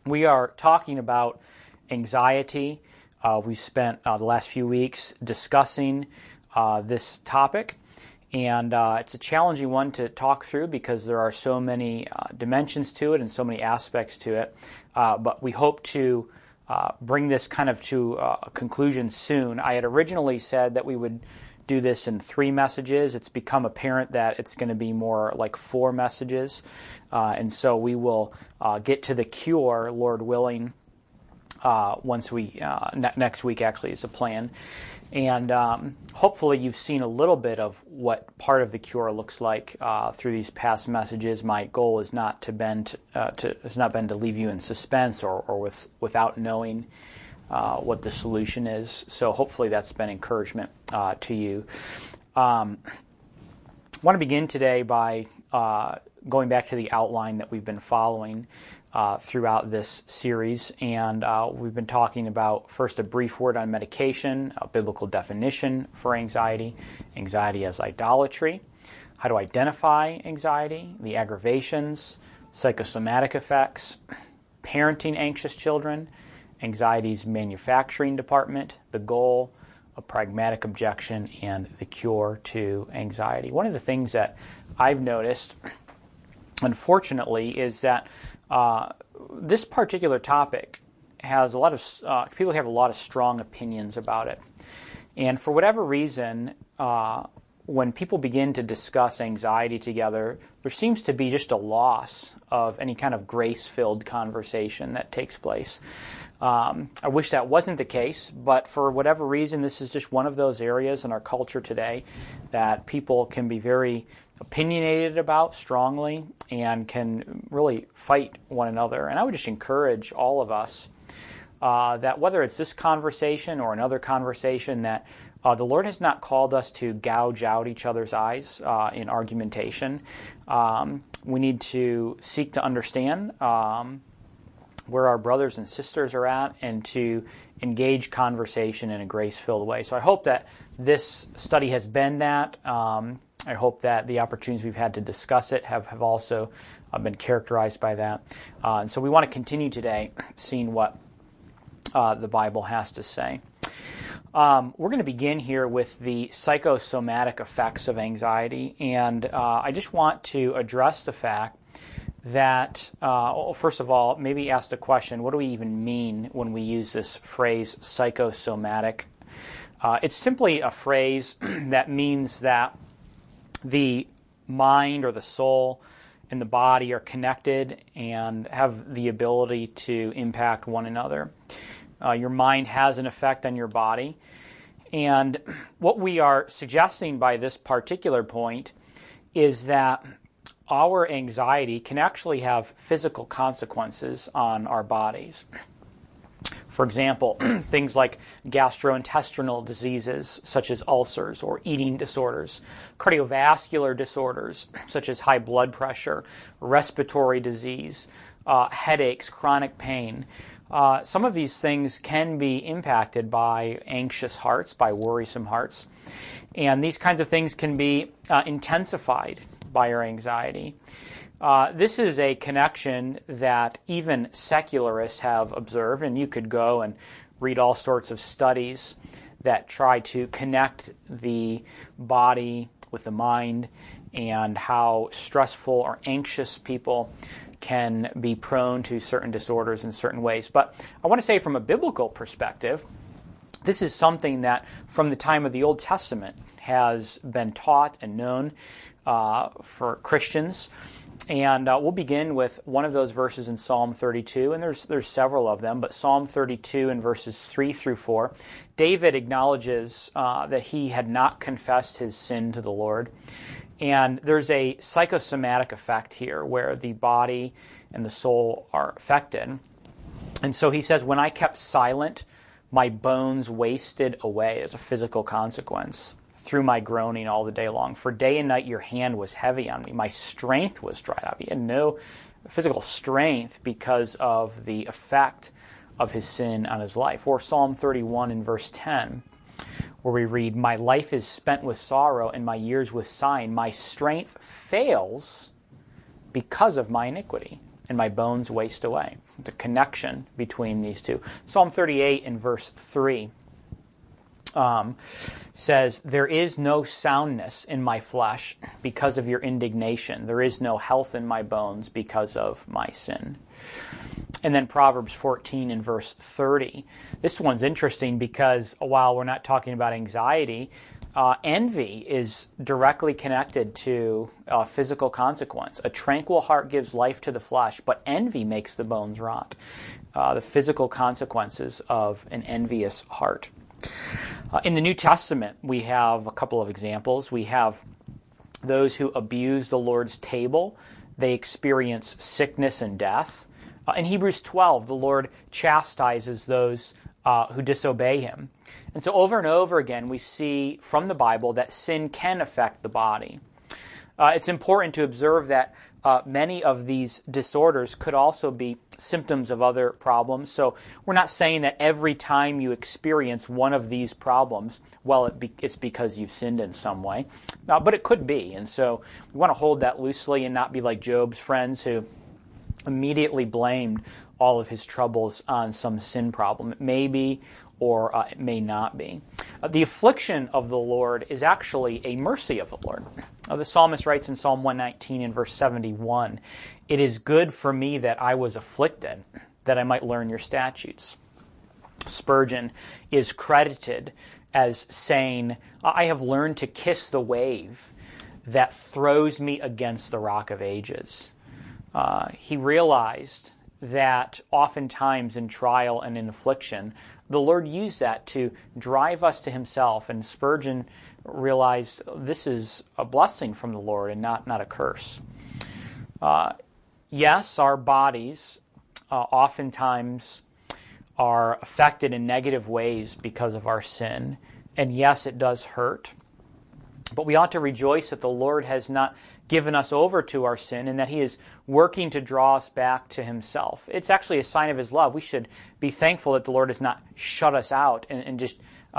We are talking about anxiety. We spent the last few weeks discussing this topic, and it's a challenging one to talk through because there are so many dimensions to it and so many aspects to it. But we hope to bring this kind of to a conclusion soon. I had originally said that we would do this in 3 messages. It's become apparent that it's going to be more like 4 messages. And so we will get to the cure, Lord willing, once we, next week actually is a plan. And hopefully you've seen a little bit of what part of the cure looks like through these past messages. My goal is not to has not been to leave you in suspense or without knowing what the solution is. So hopefully that's been encouragement to you. I want to begin today by going back to the outline that we've been following throughout this series. And we've been talking about first a brief word on medication, a biblical definition for anxiety, anxiety as idolatry, how to identify anxiety, the aggravations, psychosomatic effects, parenting anxious children, anxiety's manufacturing department, the goal, a pragmatic objection, and the cure to anxiety. One of the things that I've noticed, unfortunately, is that this particular topic has a lot of people have a lot of strong opinions about it, and for whatever reason, when people begin to discuss anxiety together, there seems to be just a loss of any kind of grace-filled conversation that takes place. I wish that wasn't the case, but for whatever reason, this is just one of those areas in our culture today that people can be very opinionated about strongly and can really fight one another. And I would just encourage all of us that whether it's this conversation or another conversation, that the Lord has not called us to gouge out each other's eyes in argumentation. We need to seek to understand where our brothers and sisters are at and to engage conversation in a grace-filled way. So I hope that this study has been that. I hope that the opportunities we've had to discuss it have also been characterized by that. And so we want to continue today seeing what the Bible has to say. We're going to begin here with the psychosomatic effects of anxiety, and I just want to address the fact that, first of all, maybe ask the question, what do we even mean when we use this phrase psychosomatic? It's simply a phrase that means that the mind or the soul and the body are connected and have the ability to impact one another. Your mind has an effect on your body. And what we are suggesting by this particular point is that our anxiety can actually have physical consequences on our bodies. For example, things like gastrointestinal diseases such as ulcers or eating disorders, cardiovascular disorders such as high blood pressure, respiratory disease, headaches, chronic pain. Some of these things can be impacted by anxious hearts, by worrisome hearts. And these kinds of things can be intensified by our anxiety. This is a connection that even secularists have observed, and you could go and read all sorts of studies that try to connect the body with the mind and how stressful or anxious people can be prone to certain disorders in certain ways. But I want to say from a biblical perspective, this is something that from the time of the Old Testament has been taught and known for Christians. And we'll begin with one of those verses in Psalm 32, and there's several of them, but Psalm 32 in verses 3 through 4, David acknowledges that he had not confessed his sin to the Lord. And there's a psychosomatic effect here where the body and the soul are affected. And so he says, when I kept silent, my bones wasted away as a physical consequence through my groaning all the day long. For day and night your hand was heavy on me. My strength was dried up. He had no physical strength because of the effect of his sin on his life. Or Psalm 31 in verse 10, where we read, my life is spent with sorrow and my years with sighing. My strength fails because of my iniquity. and my bones waste away. The connection between these two. Psalm 38 in verse 3 says, there is no soundness in my flesh because of your indignation. There is no health in my bones because of my sin. And then Proverbs 14 in verse 30. This one's interesting because while we're not talking about anxiety, envy is directly connected to physical consequence. A tranquil heart gives life to the flesh, but envy makes the bones rot. The physical consequences of an envious heart. In the New Testament, we have a couple of examples. We have those who abuse the Lord's table. They experience sickness and death. In Hebrews 12, the Lord chastises those who disobey him. And so over and over again, we see from the Bible that sin can affect the body. It's important to observe that many of these disorders could also be symptoms of other problems. So we're not saying that every time you experience one of these problems, well, it's because you've sinned in some way. But it could be. And so we want to hold that loosely and not be like Job's friends who immediately blamed all of his troubles on some sin problem. It may be, or it may not be. The affliction of the Lord is actually a mercy of the Lord. The psalmist writes in Psalm 119 in verse 71, "It is good for me that I was afflicted, that I might learn your statutes." Spurgeon is credited as saying, "I have learned to kiss the wave that throws me against the rock of ages." He realized that oftentimes in trial and in affliction, the Lord used that to drive us to himself. And Spurgeon realized this is a blessing from the Lord and not a curse. Yes, our bodies oftentimes are affected in negative ways because of our sin. And yes, it does hurt. But we ought to rejoice that the Lord has not given us over to our sin and that he is working to draw us back to himself. It's actually a sign of his love. We should be thankful that the Lord has not shut us out and just,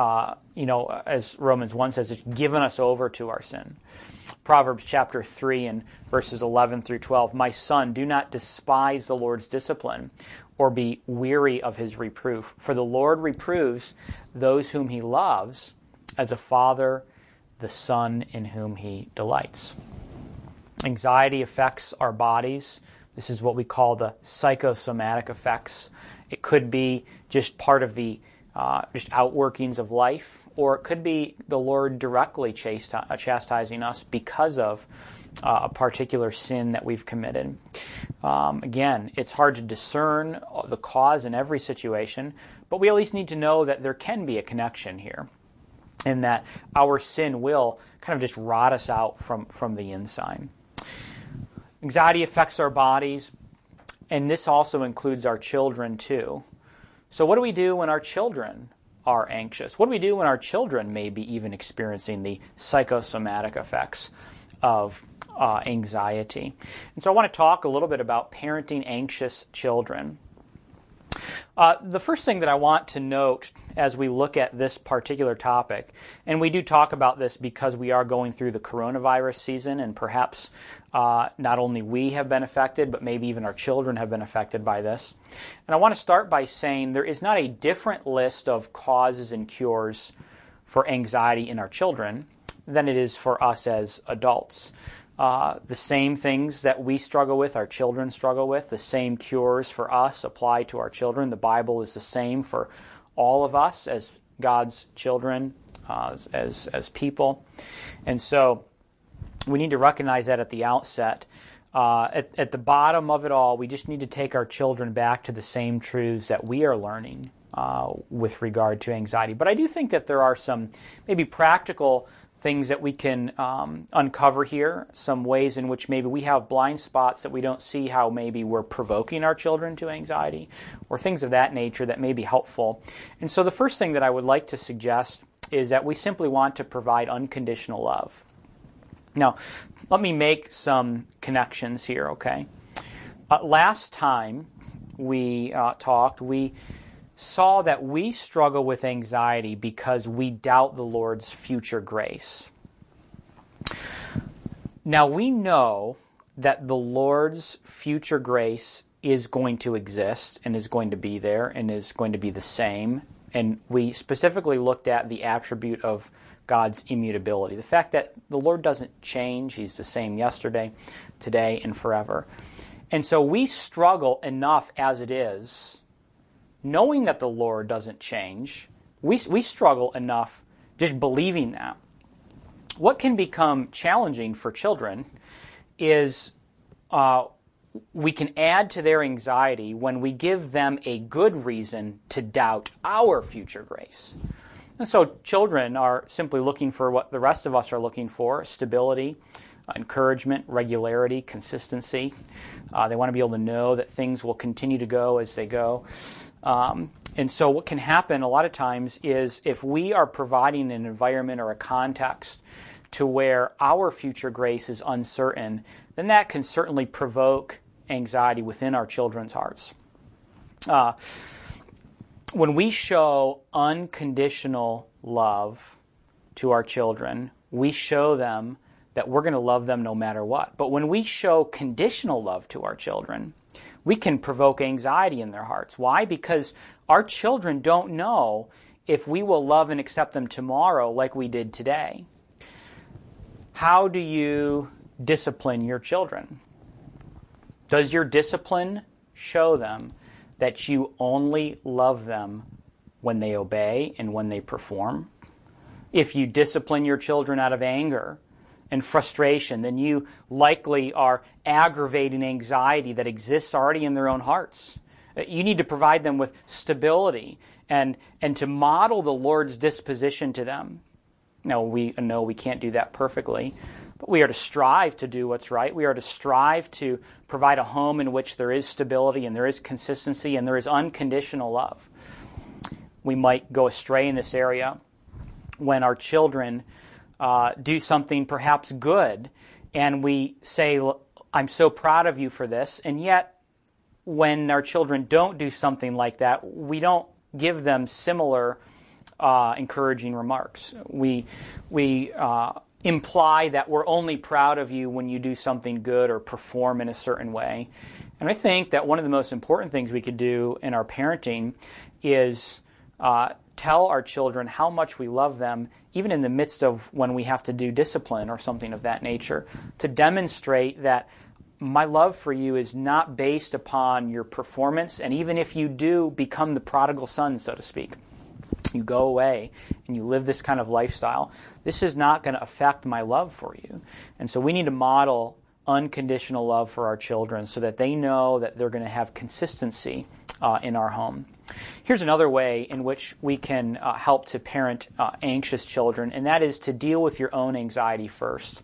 as Romans 1 says, it's given us over to our sin. Proverbs chapter 3 and verses 11 through 12, "My son, do not despise the Lord's discipline or be weary of his reproof. For the Lord reproves those whom he loves as a father the son in whom he delights." Anxiety affects our bodies. This is what we call the psychosomatic effects. It could be just part of the just outworkings of life, or it could be the Lord directly chastising us because of a particular sin that we've committed. Again, it's hard to discern the cause in every situation, but we at least need to know that there can be a connection here, and that our sin will kind of just rot us out from the inside. Anxiety affects our bodies, and this also includes our children too. So what do we do when our children are anxious? What do we do when our children may be even experiencing the psychosomatic effects of anxiety? And so I want to talk a little bit about parenting anxious children. The first thing that I want to note as we look at this particular topic, and we do talk about this because we are going through the coronavirus season, and perhaps not only we have been affected, but maybe even our children have been affected by this. And I want to start by saying there is not a different list of causes and cures for anxiety in our children than it is for us as adults. The same things that we struggle with, our children struggle with. The same cures for us apply to our children. The Bible is the same for all of us as God's children, as people. And so we need to recognize that at the outset. At the bottom of it all, we just need to take our children back to the same truths that we are learning with regard to anxiety. But I do think that there are some maybe practical things that we can uncover here, some ways in which maybe we have blind spots that we don't see how maybe we're provoking our children to anxiety, or things of that nature that may be helpful. And so the first thing that I would like to suggest is that we simply want to provide unconditional love. Now, let me make some connections here, okay? Last time we talked, we saw that we struggle with anxiety because we doubt the Lord's future grace. Now we know that the Lord's future grace is going to exist and is going to be there and is going to be the same. And we specifically looked at the attribute of God's immutability, the fact that the Lord doesn't change. He's the same yesterday, today, and forever. And so we struggle enough as it is, knowing that the Lord doesn't change. We struggle enough just believing that. What can become challenging for children is we can add to their anxiety when we give them a good reason to doubt our future grace. And so children are simply looking for what the rest of us are looking for: stability, encouragement, regularity, consistency. They want to be able to know that things will continue to go as they go. And so what can happen a lot of times is if we are providing an environment or a context to where our future grace is uncertain, then that can certainly provoke anxiety within our children's hearts. When we show unconditional love to our children, we show them that we're going to love them no matter what. But when we show conditional love to our children, we can provoke anxiety in their hearts. Why? Because our children don't know if we will love and accept them tomorrow like we did today. How do you discipline your children? Does your discipline show them that you only love them when they obey and when they perform? If you discipline your children out of anger and frustration, then you likely are aggravating anxiety that exists already in their own hearts. You need to provide them with stability and to model the Lord's disposition to them. Now, we know we can't do that perfectly, but we are to strive to do what's right. We are to strive to provide a home in which there is stability and there is consistency and there is unconditional love. We might go astray in this area when our children do something perhaps good, and we say, I'm so proud of you for this, and yet when our children don't do something like that, we don't give them similar encouraging remarks. We imply that we're only proud of you when you do something good or perform in a certain way. And I think that one of the most important things we could do in our parenting is tell our children how much we love them, even in the midst of when we have to do discipline or something of that nature, to demonstrate that my love for you is not based upon your performance, and even if you do become the prodigal son, so to speak, you go away and you live this kind of lifestyle, this is not going to affect my love for you. And so we need to model unconditional love for our children so that they know that they're going to have consistency in our home. Here's another way in which we can help to parent anxious children, and that is to deal with your own anxiety first.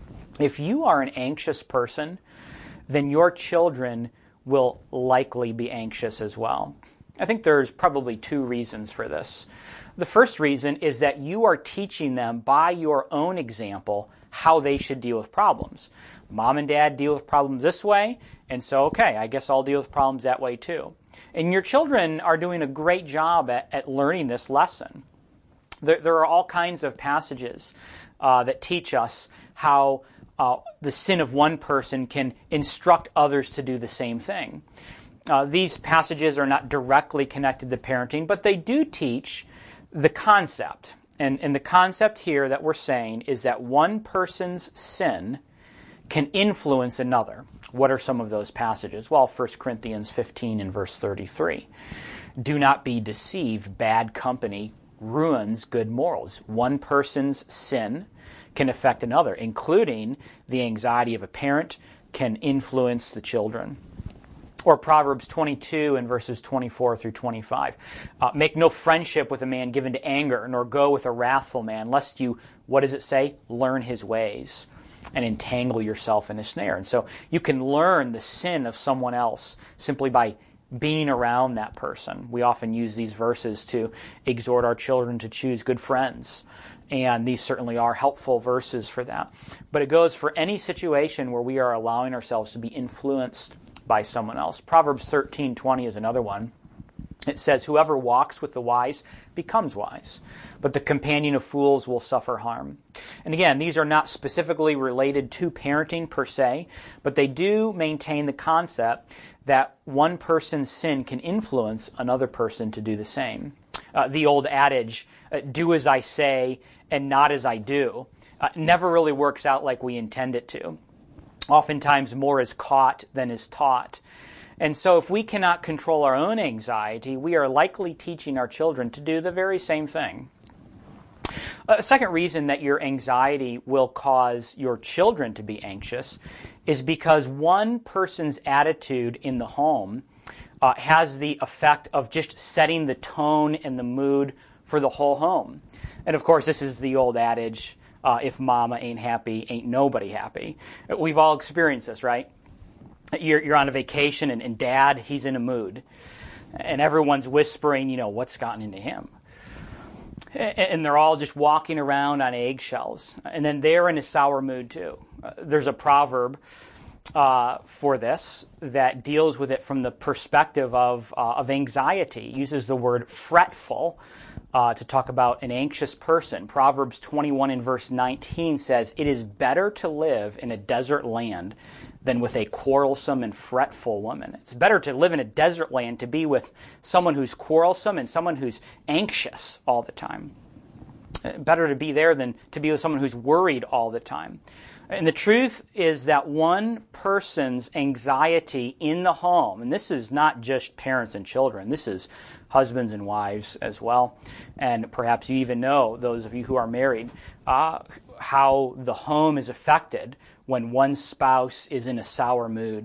If you are an anxious person, then your children will likely be anxious as well. I think there's probably two reasons for this. The first reason is that you are teaching them by your own example how they should deal with problems. Mom and dad deal with problems this way, and so, okay, I guess I'll deal with problems that way too. And your children are doing a great job at learning this lesson. There are all kinds of passages that teach us how the sin of one person can instruct others to do the same thing. These passages are not directly connected to parenting, but they do teach the concept. And the concept here that we're saying is that one person's sin can influence another. What are some of those passages? Well, 1 Corinthians 15 and verse 33. Do not be deceived. Bad company ruins good morals. One person's sin can affect another, including the anxiety of a parent can influence the children. Or Proverbs 22 and verses 24 through 25. Make no friendship with a man given to anger, nor go with a wrathful man, lest you, what does it say? Learn his ways and entangle yourself in a snare. And so you can learn the sin of someone else simply by being around that person. We often use these verses to exhort our children to choose good friends. And these certainly are helpful verses for that. But it goes for any situation where we are allowing ourselves to be influenced by someone else. Proverbs 13:20 is another one. It says, whoever walks with the wise becomes wise, but the companion of fools will suffer harm. And again, these are not specifically related to parenting per se, but they do maintain the concept that one person's sin can influence another person to do the same. The old adage, do as I say and not as I do, never really works out like we intend it to. Oftentimes more is caught than is taught. And so if we cannot control our own anxiety, we are likely teaching our children to do the very same thing. A second reason that your anxiety will cause your children to be anxious is because one person's attitude in the home has the effect of just setting the tone and the mood for the whole home. And of course, this is the old adage, if mama ain't happy, ain't nobody happy. We've all experienced this, right? You're on a vacation and dad, he's in a mood. And everyone's whispering, what's gotten into him. And they're all just walking around on eggshells. And then they're in a sour mood too. There's a proverb for this that deals with it from the perspective of anxiety. It uses the word fretful to talk about an anxious person. Proverbs 21 and verse 19 says, "It is better to live in a desert land than with a quarrelsome and fretful woman." It's better to live in a desert land, to be with someone who's quarrelsome and someone who's anxious all the time. Better to be there than to be with someone who's worried all the time. And the truth is that one person's anxiety in the home, and this is not just parents and children, this is husbands and wives as well, and perhaps you even know, those of you who are married, how the home is affected when one spouse is in a sour mood.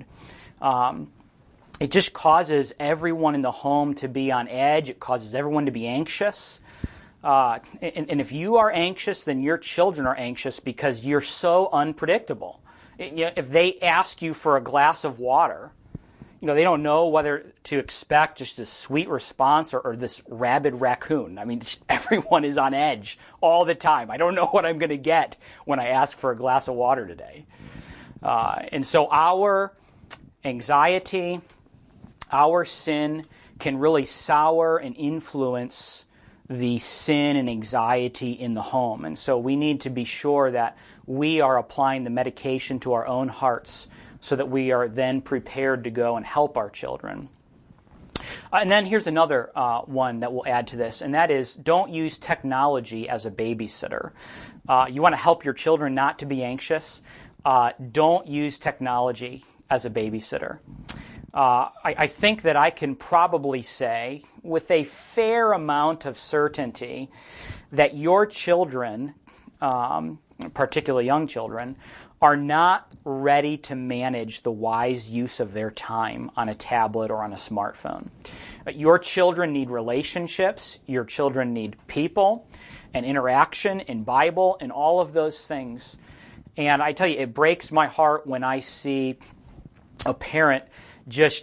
It just causes everyone in the home to be on edge. It causes everyone to be anxious. And if you are anxious, then your children are anxious because you're so unpredictable. If they ask you for a glass of water, they don't know whether to expect just a sweet response or this rabid raccoon. I mean, everyone is on edge all the time. I don't know what I'm going to get when I ask for a glass of water today. And so our anxiety, our sin can really sour and influence the sin and anxiety in the home. And so we need to be sure that we are applying the medication to our own hearts so that we are then prepared to go and help our children. And then here's another one that we'll add to this, and that is, don't use technology as a babysitter. You want to help your children not to be anxious. Don't use technology as a babysitter. I think that I can probably say with a fair amount of certainty that your children, particularly young children, are not ready to manage the wise use of their time on a tablet or on a smartphone. Your children need relationships. Your children need people and interaction and Bible and all of those things. And I tell you, it breaks my heart when I see a parent just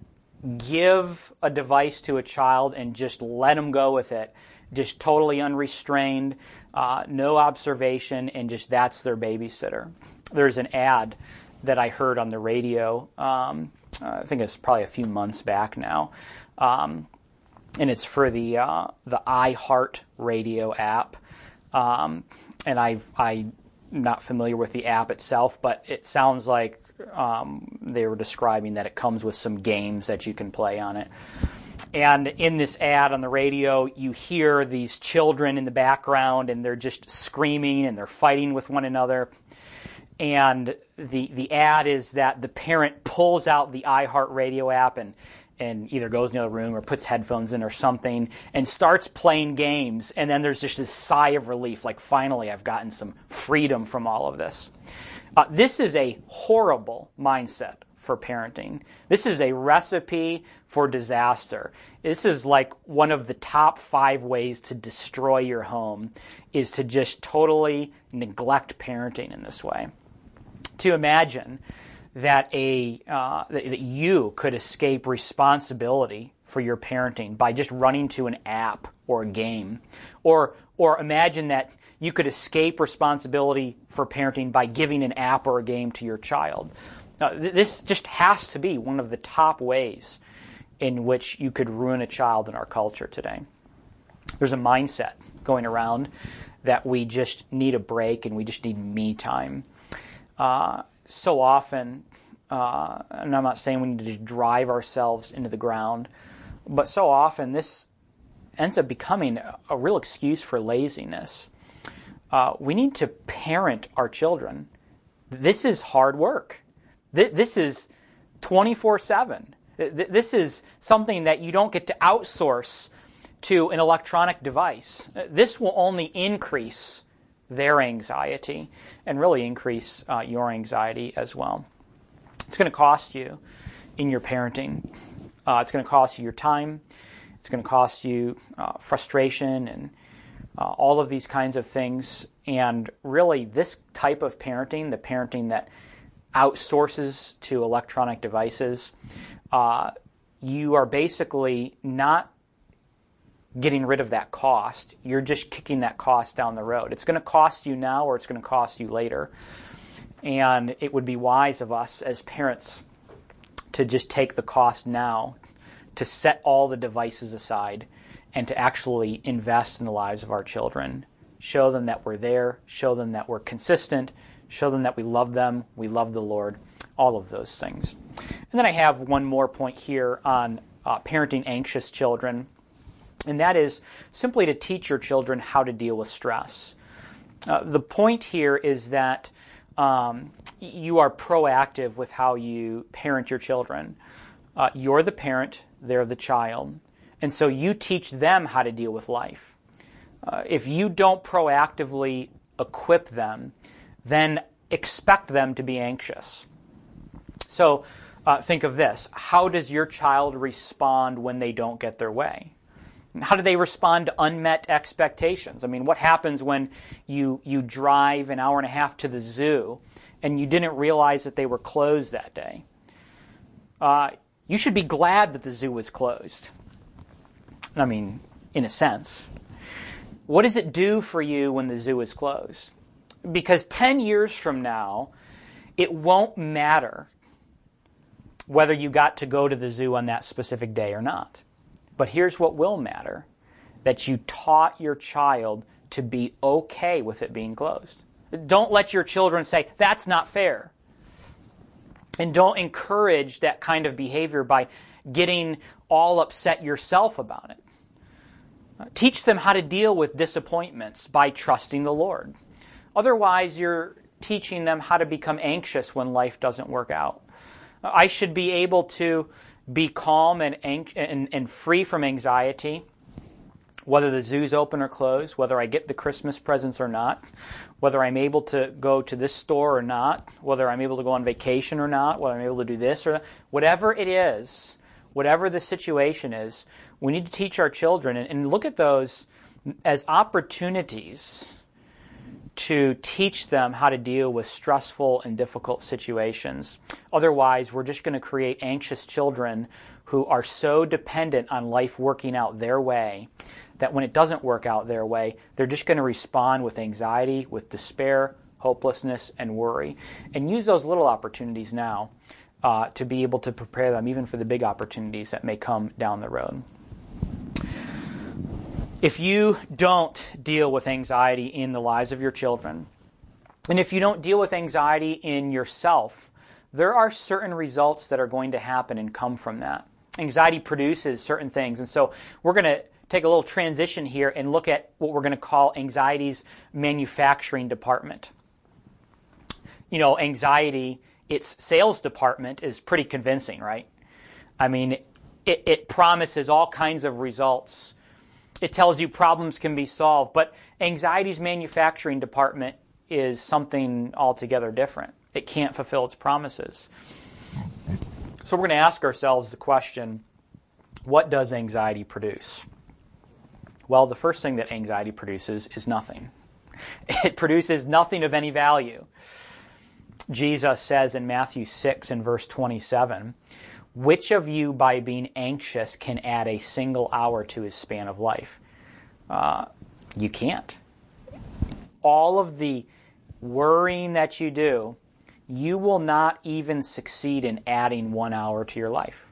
give a device to a child and just let them go with it, just totally unrestrained, no observation, and just that's their babysitter. There's an ad that I heard on the radio, I think it's probably a few months back now, and it's for the iHeart Radio app, and I'm not familiar with the app itself, but it sounds like they were describing that it comes with some games that you can play on it. And in this ad on the radio, you hear these children in the background, and they're just screaming and they're fighting with one another. And the ad is that the parent pulls out the iHeartRadio app and either goes in the other room or puts headphones in or something and starts playing games. And then there's just this sigh of relief, like, finally I've gotten some freedom from all of this. This is a horrible mindset for parenting. This is a recipe for disaster. This is like one of the top 5 ways to destroy your home, is to just totally neglect parenting in this way. To imagine that that you could escape responsibility for your parenting by just running to an app or a game, or imagine that you could escape responsibility for parenting by giving an app or a game to your child. This just has to be one of the top ways in which you could ruin a child in our culture today. There's a mindset going around that we just need a break and we just need me time. So often, and I'm not saying we need to just drive ourselves into the ground, but so often this ends up becoming a real excuse for laziness. We need to parent our children. This is hard work. This is 24/7. This is something that you don't get to outsource to an electronic device. This will only increase their anxiety and really increase your anxiety as well. It's going to cost you in your parenting. It's going to cost you your time. It's going to cost you frustration and all of these kinds of things. And really, this type of parenting, the parenting that outsources to electronic devices, you are basically not getting rid of that cost. You're just kicking that cost down the road. It's going to cost you now or it's going to cost you later. And it would be wise of us as parents to just take the cost now, to set all the devices aside, and to actually invest in the lives of our children. Show them that we're there, show them that we're consistent, show them that we love them, we love the Lord, all of those things. And then I have one more point here on parenting anxious children, and that is simply to teach your children how to deal with stress. The point here is that you are proactive with how you parent your children. You're the parent, they're the child, and so you teach them how to deal with life. If you don't proactively equip them, then expect them to be anxious. So think of this. How does your child respond when they don't get their way? How do they respond to unmet expectations? I mean, what happens when you drive an hour and a half to the zoo and you didn't realize that they were closed that day? You should be glad that the zoo was closed. I mean, in a sense. What does it do for you when the zoo is closed? Because 10 years from now, it won't matter whether you got to go to the zoo on that specific day or not. But here's what will matter, that you taught your child to be okay with it being closed. Don't let your children say, that's not fair. And don't encourage that kind of behavior by getting all upset yourself about it. Teach them how to deal with disappointments by trusting the Lord. Otherwise, you're teaching them how to become anxious when life doesn't work out. I should be able to be calm and free from anxiety, whether the zoo's open or closed, whether I get the Christmas presents or not, whether I'm able to go to this store or not, whether I'm able to go on vacation or not, whether I'm able to do this or that. Whatever it is, whatever the situation is, we need to teach our children and look at those as opportunities to teach them how to deal with stressful and difficult situations. Otherwise, we're just going to create anxious children who are so dependent on life working out their way that when it doesn't work out their way, they're just going to respond with anxiety, with despair, hopelessness, and worry. And use those little opportunities now to be able to prepare them even for the big opportunities that may come down the road. If you don't deal with anxiety in the lives of your children, and if you don't deal with anxiety in yourself, there are certain results that are going to happen and come from that. Anxiety produces certain things, and so we're going to take a little transition here and look at what we're going to call anxiety's manufacturing department. You know, anxiety, its sales department is pretty convincing, right? I mean, it promises all kinds of results. It tells you problems can be solved, but anxiety's manufacturing department is something altogether different. It can't fulfill its promises. So we're going to ask ourselves the question, what does anxiety produce? Well, the first thing that anxiety produces is nothing. It produces nothing of any value. Jesus says in Matthew 6 and verse 27, which of you by being anxious can add a single hour to his span of life? You can't. All of the worrying that you do, you will not even succeed in adding 1 hour to your life.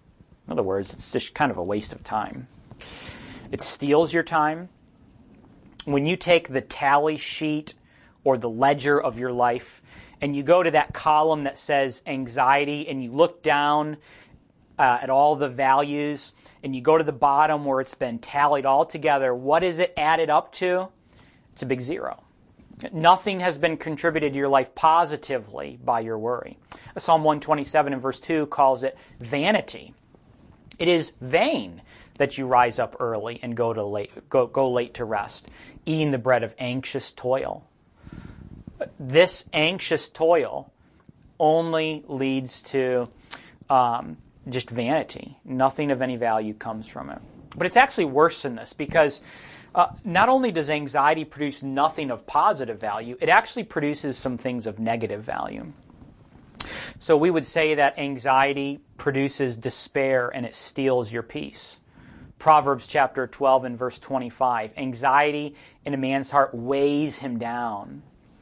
In other words, it's just kind of a waste of time. It steals your time. When you take the tally sheet or the ledger of your life and you go to that column that says anxiety and you look down at all the values and you go to the bottom where it's been tallied all together, what is it added up to? It's a big zero. Nothing has been contributed to your life positively by your worry. Psalm 127 and verse 2 calls it vanity. It is vain that you rise up early and go late to rest, eating the bread of anxious toil. This anxious toil only leads to just vanity. Nothing of any value comes from it. But it's actually worse than this, because not only does anxiety produce nothing of positive value, it actually produces some things of negative value. So we would say that anxiety produces despair and it steals your peace. Proverbs chapter 12 and verse 25, anxiety in a man's heart weighs him down.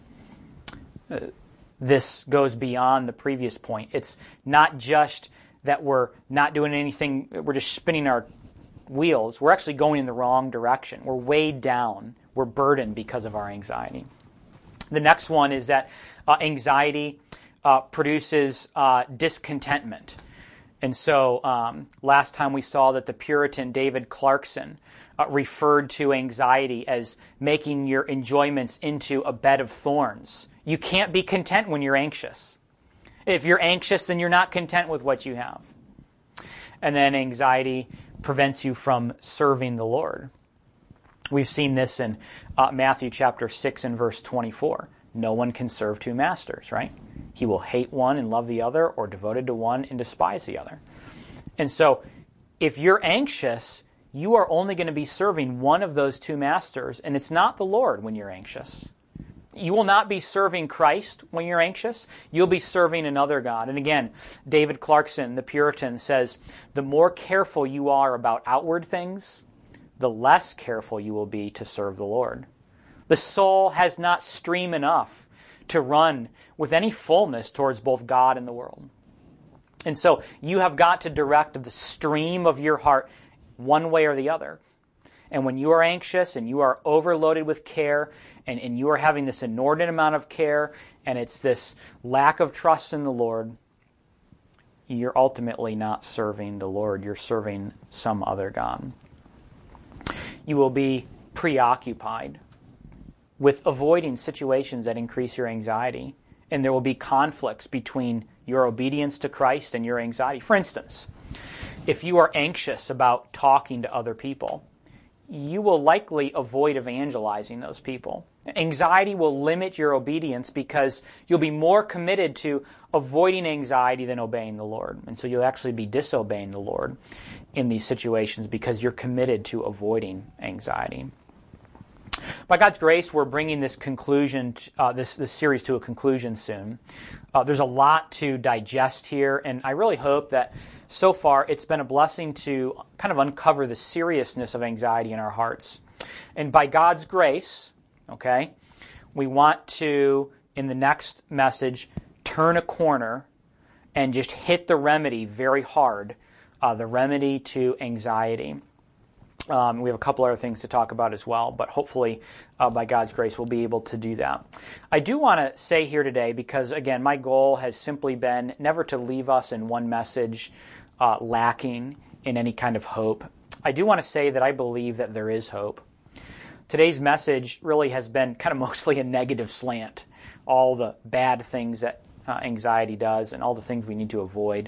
This goes beyond the previous point. It's not just that we're not doing anything, we're just spinning our wheels. We're actually going in the wrong direction. We're weighed down. We're burdened because of our anxiety. The next one is that anxiety produces discontentment. And so last time we saw that the Puritan David Clarkson referred to anxiety as making your enjoyments into a bed of thorns. You can't be content when you're anxious. If you're anxious, then you're not content with what you have. And then anxiety prevents you from serving the Lord. We've seen this in Matthew chapter 6 and verse 24. No one can serve two masters, right? He will hate one and love the other, or devoted to one and despise the other. And so if you're anxious, you are only going to be serving one of those two masters, and it's not the Lord when you're anxious. You will not be serving Christ when you're anxious. You'll be serving another god. And again, David Clarkson, the Puritan, says, the more careful you are about outward things, the less careful you will be to serve the Lord. The soul has not stream enough to run with any fullness towards both God and the world. And so you have got to direct the stream of your heart one way or the other. And when you are anxious and you are overloaded with care and you are having this inordinate amount of care and it's this lack of trust in the Lord, you're ultimately not serving the Lord. You're serving some other god. You will be preoccupied with avoiding situations that increase your anxiety. And there will be conflicts between your obedience to Christ and your anxiety. For instance, if you are anxious about talking to other people, you will likely avoid evangelizing those people. Anxiety will limit your obedience because you'll be more committed to avoiding anxiety than obeying the Lord. And so you'll actually be disobeying the Lord in these situations because you're committed to avoiding anxiety. By God's grace, we're bringing this conclusion, this series to a conclusion soon. There's a lot to digest here, and I really hope that so far it's been a blessing to kind of uncover the seriousness of anxiety in our hearts. And by God's grace, okay, we want to, in the next message, turn a corner and just hit the remedy very hard, the remedy to anxiety. We have a couple other things to talk about as well, but hopefully, by God's grace, we'll be able to do that. I do want to say here today, because again, my goal has simply been never to leave us in one message lacking in any kind of hope. I do want to say that I believe that there is hope. Today's message really has been kind of mostly a negative slant. All the bad things that anxiety does and all the things we need to avoid.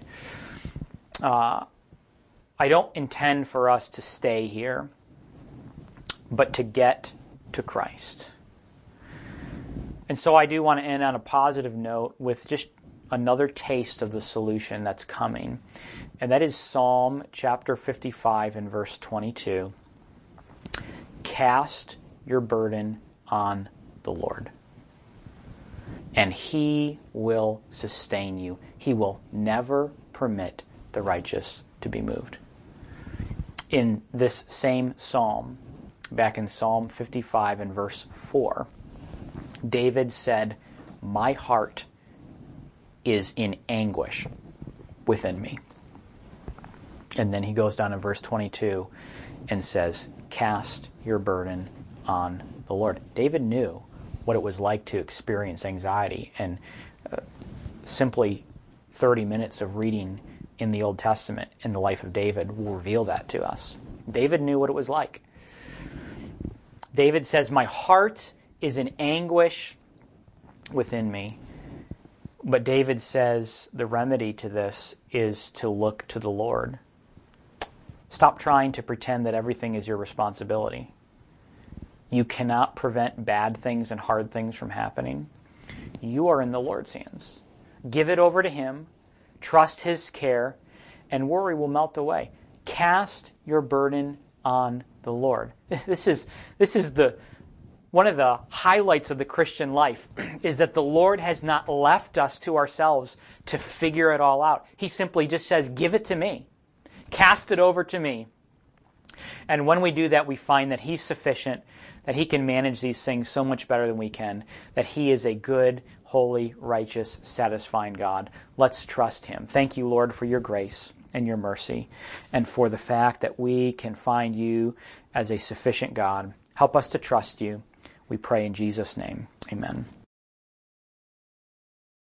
I don't intend for us to stay here, but to get to Christ. And so I do want to end on a positive note with just another taste of the solution that's coming. And that is Psalm chapter 55 and verse 22. Cast your burden on the Lord, and He will sustain you. He will never permit the righteous to be moved. In this same psalm, back in Psalm 55 and verse 4, David said, "My heart is in anguish within me." And then he goes down in verse 22 and says, cast your burden on the Lord. David knew what it was like to experience anxiety, and simply 30 minutes of reading in the Old Testament in the life of David will reveal that to us. David knew what it was like. David says, my heart is in anguish within me. But David says the remedy to this is to look to the Lord. Stop trying to pretend that everything is your responsibility. You cannot prevent bad things and hard things from happening. You are in the Lord's hands. Give it over to Him. Trust His care, and worry will melt away. Cast your burden on the Lord. This is one of the highlights of the Christian life, is that the Lord has not left us to ourselves to figure it all out. He simply just says, give it to me. Cast it over to me. And when we do that, we find that He's sufficient, that He can manage these things so much better than we can, that He is a good, holy, righteous, satisfying God. Let's trust Him. Thank you, Lord, for your grace and your mercy, and for the fact that we can find you as a sufficient God. Help us to trust you. We pray in Jesus' name. Amen.